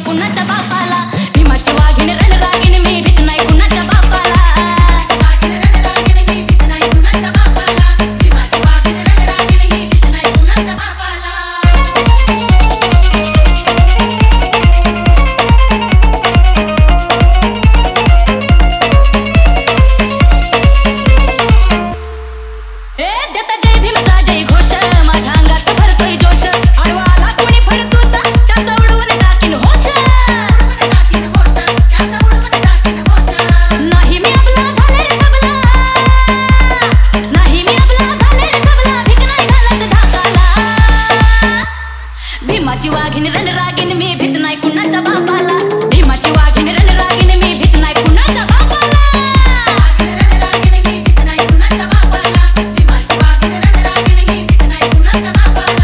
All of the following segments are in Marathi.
कुणाच्या बापाला. भीमाची वाघीण रणरागिणी मी भीत नाही कुणाच्या बापाला. वाघीण रणरागिणी मी भीत नाही कुणाच्या बापाला. भीमाची वाघीण रणरागिणी मी भीत नाही कुणाच्या बापाला. हे देता जय भीमचा जय घोष माझ्या अंगात भरतोय जोश. आडवाला कोणी फडतूसा त्याचा उडवून टाकीन होश. नाही मी आपला झाले रे सबला. नाही मी आपला झाले रे सबला. भीक नाही घालत धाकाला. भीमाची वाघीण रणरागिणी मी भीत नाही कुणाच्या बापाला. भीमाची वाघीण रणरागिणी मी भीत नाही कुणाच्या बापाला. वाघीण रणरागिणी मी भीत नाही कुणाच्या बापाला. भीमाची वाघीण रणरागिणी मी भीत नाही कुणाच्या बापाला.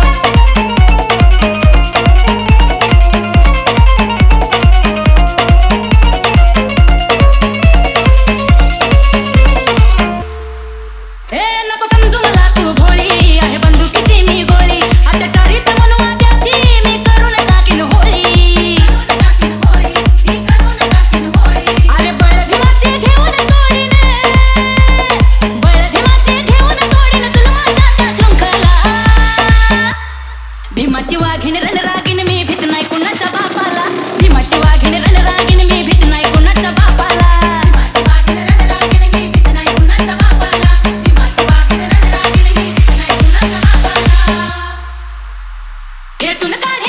हे नको समजू मला तू भोळी आहे बंदुकीची मी गोळी. अत्याचारित मनुवाद्याची मी करून टाकीन होळी. अरे बळ भीमाचे घेऊन तोडीन. बळ भीमाचे घेऊन तोडीन जुलमाच्या त्या शृंखला. भीमाची वाघीण रणरागिणी मी भीत नाही कुणाच्या बापाला. भीमाची वाघीण रणरागिणी मी भीत नाही कुणाच्या बापाला. भीमाची वाघीण रणरागिणी मी भीत नाही कुणाच्या बापाला. भीमाची वाघीण रणरागिणी मी भीत नाही कुणाच्या बापाला. खेचून काढे